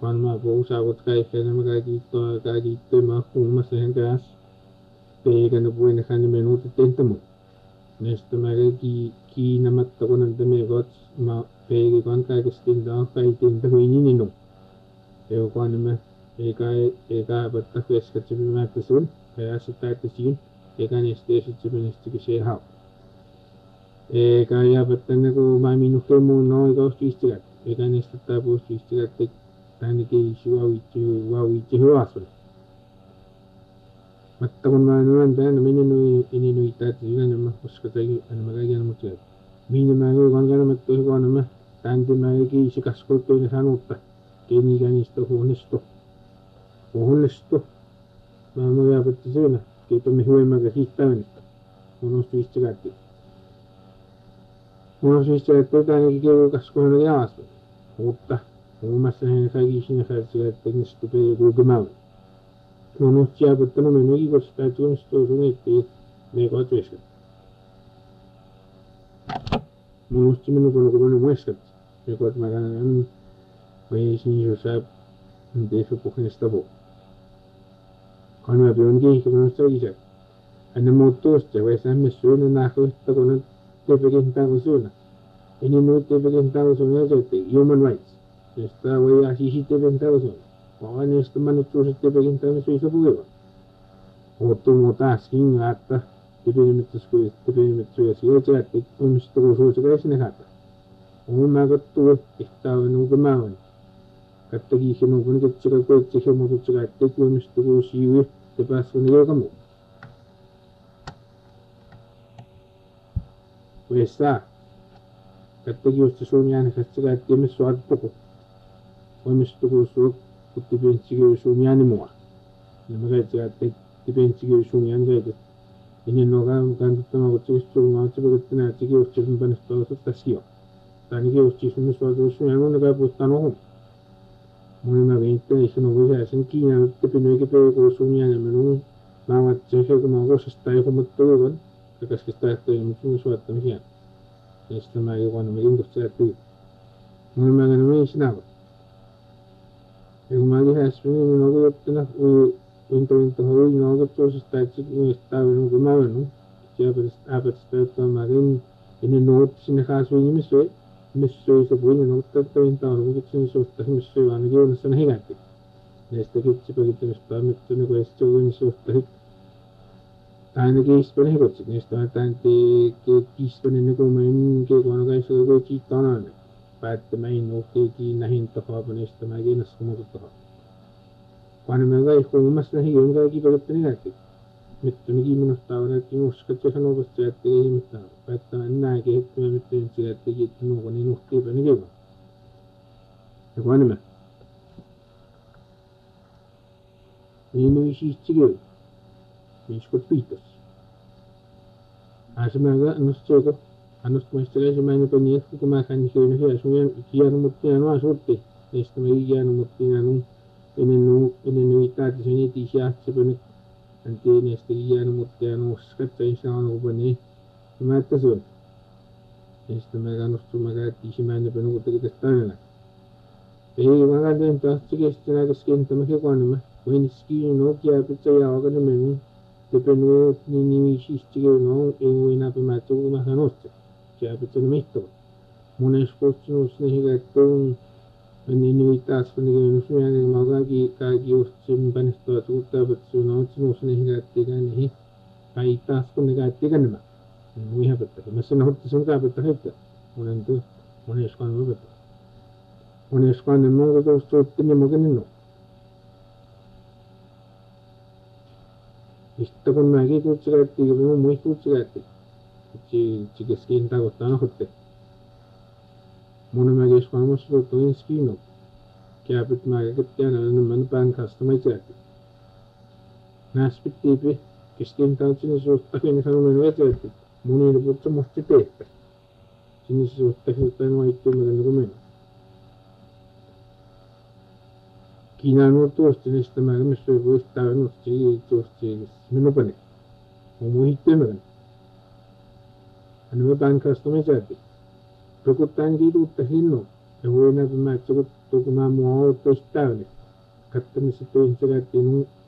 Cuando usaba que no me caguito más como se en gas pega no puede dejar ni minuto tentamo nesta me ki na matta con ante me got ma pega con que stinda kai tenta huini no eu quando me eka batta pesca ci mi mette sul e asetta te sin e kan este ci mi sti che se ha e kaya batta ne ko ma minu ke mo no e go stistigat e kan este ta po stistigat te tani ke shiwa wichi ho asul matta con ma no anda no minu ini no itati na ma uskata gi an magagi an mutya minu ma go ganga matta ko na ma tanti ma ki shikaskolto ne sanutta keni ganisto honesto ma me apatti sena che to me huema ga hittaven uno stistigat tani ke kasko ne yaas mutta Uumassa hän sai sinne sai teknistä pe kulkemaan. No sia puttana me megi kosta tuosto sunetti me kotuessa. Musti minu kun muistat. Me kot magana me sinne jo sa de fe pohjesta bo. Kan me biongi ke no sai isa. Anna motos te vai samme suuna na hoitta kun te pekinta usuna. Ini no te pekinta usuna te human rights. Esta voy así si te ventados son. Ahora en este manucho se te preguntan eso y se puede. O tú motas sin acta, te perimetros así, o sea, te un stroso se crece en acta. Un mago tú estaba en un quemado. Catta que no con que chica que chica moto chica te un stroso y te pasa con el como. Pues está. Catta que usted soñan que chica te me suad poco. Omisto so tutti pensi che sono gli animo ne magari ti pensi che sono gli anni e ne no quando sono questo ma ci perché ne ci che ci sono bene sto tasio tani che ci sono so non ne portano non mi vente e sono voi a sentire che per noi che per sono gli anni ma c'è che come cosa stai come tutto perché stai in un suo attenzione questo mai quando mi rindo certo non mi sinava Rumali has been in Nogatana, winter hole, Nogatos, statue, Stavin Gumavano, Japanese Abbott State Marine, in a note in the house when you miss it, mysteries of winning out that the entire Wixins of the mystery and given some higati. Next, the kitchen permit to the west to win so the hit. And the case for Higgles, next time the keystone in the woman, get one of the guys who go cheat on it. Päätti okei nähintä haavanista mä kiinassa muuta. Vaan mä vai huomassa nähin on kaikki pelottu näki. Mittu nikin minusta on että muskat ja sanovasta että ei mitään. Päättää näkee että mä miten se että kiitti nuo niin uhti päin kiva. Ja vaan mä. Niin ei siis tsikö. Miskot piitos. Asemaga nostoko Annos muistele semmoinen peni että kun mä kan hieno hieno hieno mutta ja noa sorti este me hieno mutta ja nu ennen itse se niin tisiä se peni antiin este hieno mutta ja nu skatsain saanut peni mä että se este me kannustu mä käytti semmoinen peni mutta tästä aina ei mä käyn taas kestää keskentä mä kekoanemme when ski no kia pitää ja oikein menu te penu niin siisti no ei voi näpä mä tuun mä sanotte Käpytön mitto. Mones kutsunut niihin kattoon. Meni taas kun niihin syönen kaikki just sen panestoa tuuttaa pitsuun on sinus niihin kattikaan niihin. Kai taas kun ne kattikaan nämä. Muihin pitää. Mä sanon että sun pitää heittää. Mones kan pitää. Mones kan ne muuta tuosta niin mukin no. Sitten kun mäkin kutsikattiin, kun minun muista kutsikattiin. Ci skinta gottano hotte. Mona magis famas roto in skino. Capit magatiana and man ban customized. Naspit tipi, skinta sinus ottakin sanomen vetet. Moni putto musti peppe. Sinus ottakin vaihtuu meidän rumen. Kiinaan tuosta niistä määräämistä voistaa nosti tuosti minupani. Muihitte meidän. Anu ban customized. Prokuttan ki tuutta hinno. Ja huina mä tsukut とくまもおうとしたよね。勝手にしてんせがっての